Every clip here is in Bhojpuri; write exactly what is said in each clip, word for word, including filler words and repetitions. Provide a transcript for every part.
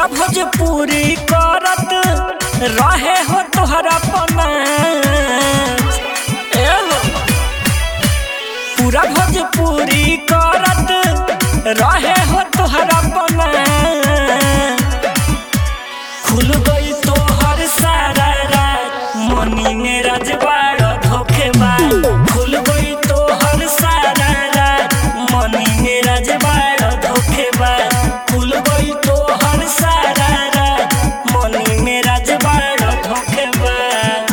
पूरा भोजपुरी करत रहे हो तोहरा पना पूरा भोजपुरी करत रहे हो तोहरा पना खुल गई तोहर सारा रात मनी में रजवाड़ धोखेबाज खुल गई तोहर सारा रात मनी में रजवाड़ धोखेबाज खुल गई तोहर सारा रात मनी में रजवाड़ धोखेबाज।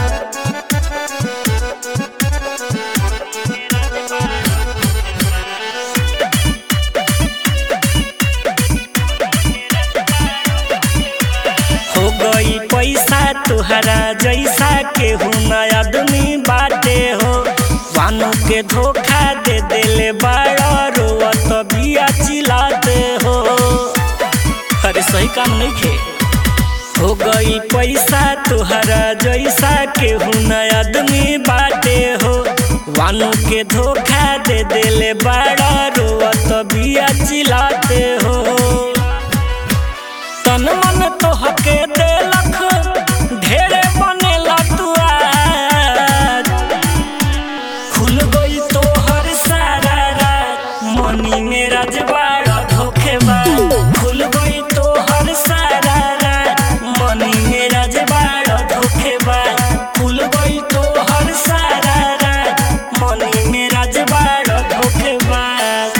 हो गई पैसा तुहरा जैसा केहू न आदमी बाटे हो वानों के धोखा दे देले बड़ा रोवत बिया चिल्लाते हो। अरे सही काम नहीं खे हो गई पैसा तुहरा जैसा केहू न आदमी बाटे हो वानों के धोखा दे देले बड़ा रोवत बिया चिल्लाते हो। तन मन तोहके देलख ढेरे बनेला तू आज खुल गई तोहर सारा रात मनी में रजवाड़ धोखेबाज खुल गई तोहर सारा रात मनी में रजवाड़ धोखेबाज खुल गई तोहर सारा रात मनी में रजवाड़ धोखेबाज।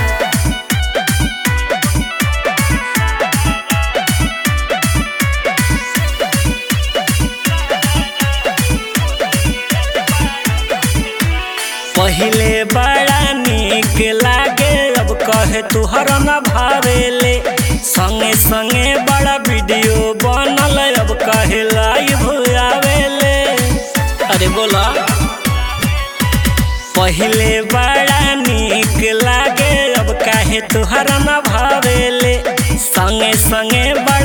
पहिले बड़ा निक लागे अब कहे तुहर न भावेले संगे संगे बड़ा वीडियो बनल अब कहे लाइव आवेले। अरे बोला पहिले बड़ा निक लागे अब कहे तुहर न भावेले संगे संगे